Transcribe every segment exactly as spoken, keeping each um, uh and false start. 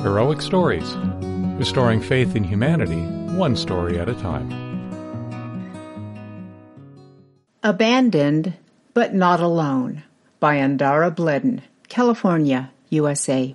Heroic Stories, restoring faith in humanity, one story at a time. Abandoned, but Not Alone, by Andara Bledin, California, U S A.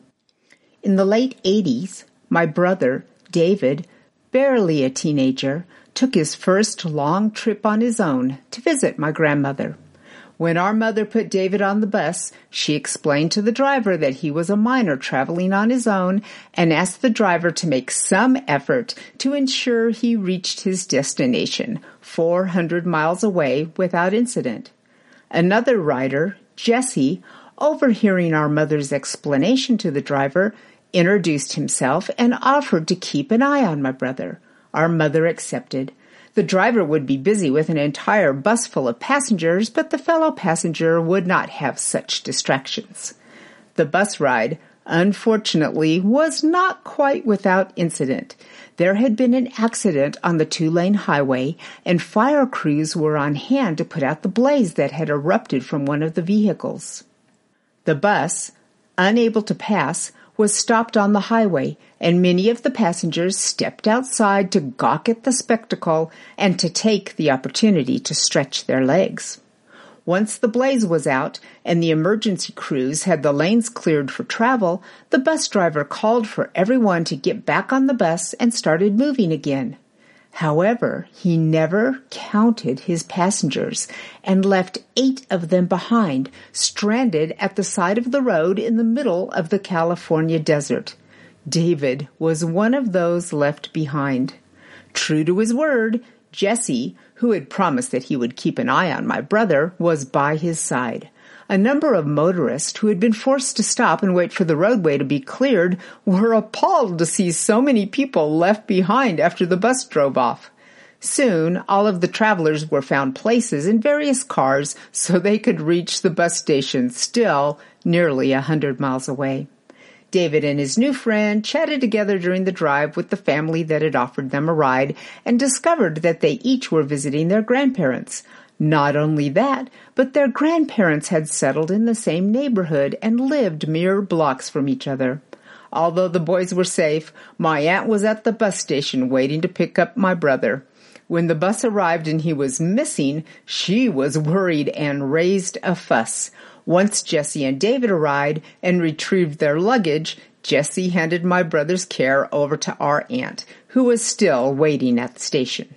In the late eighties, my brother, David, barely a teenager, took his first long trip on his own to visit my grandmother. When our mother put David on the bus, she explained to the driver that he was a minor traveling on his own and asked the driver to make some effort to ensure he reached his destination, four hundred miles away, without incident. Another rider, Jesse, overhearing our mother's explanation to the driver, introduced himself and offered to keep an eye on my brother. Our mother accepted. The driver would be busy with an entire bus full of passengers, but the fellow passenger would not have such distractions. The bus ride, unfortunately, was not quite without incident. There had been an accident on the two-lane highway, and fire crews were on hand to put out the blaze that had erupted from one of the vehicles. The bus, unable to pass, was stopped on the highway, and many of the passengers stepped outside to gawk at the spectacle and to take the opportunity to stretch their legs. Once the blaze was out and the emergency crews had the lanes cleared for travel, the bus driver called for everyone to get back on the bus and started moving again. However, he never counted his passengers and left eight of them behind, stranded at the side of the road in the middle of the California desert. David was one of those left behind. True to his word, Jesse, who had promised that he would keep an eye on my brother, was by his side. A number of motorists who had been forced to stop and wait for the roadway to be cleared were appalled to see so many people left behind after the bus drove off. Soon, all of the travelers were found places in various cars so they could reach the bus station, still nearly a hundred miles away. David and his new friend chatted together during the drive with the family that had offered them a ride and discovered that they each were visiting their grandparents. Not only that, but their grandparents had settled in the same neighborhood and lived mere blocks from each other. Although the boys were safe, my aunt was at the bus station waiting to pick up my brother. When the bus arrived and he was missing, she was worried and raised a fuss. Once Jesse and David arrived and retrieved their luggage, Jesse handed my brother's care over to our aunt, who was still waiting at the station.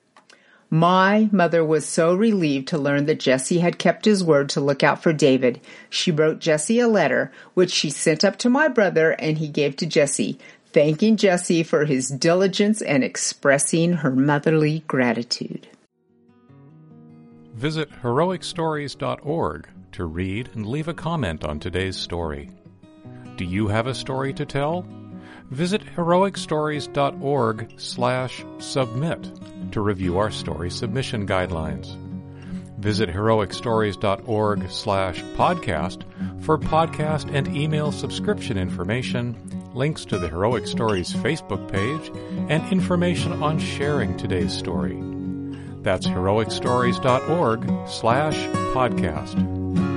My mother was so relieved to learn that Jesse had kept his word to look out for David. She wrote Jesse a letter, which she sent up to my brother and he gave to Jesse, thanking Jesse for his diligence and expressing her motherly gratitude. Visit heroic stories dot org to read and leave a comment on today's story. Do you have a story to tell? Visit heroic stories dot org slash submit to review our story submission guidelines. Visit heroic stories dot org slash podcast for podcast and email subscription information, links to the Heroic Stories Facebook page, and information on sharing today's story. That's heroic stories dot org slash podcast.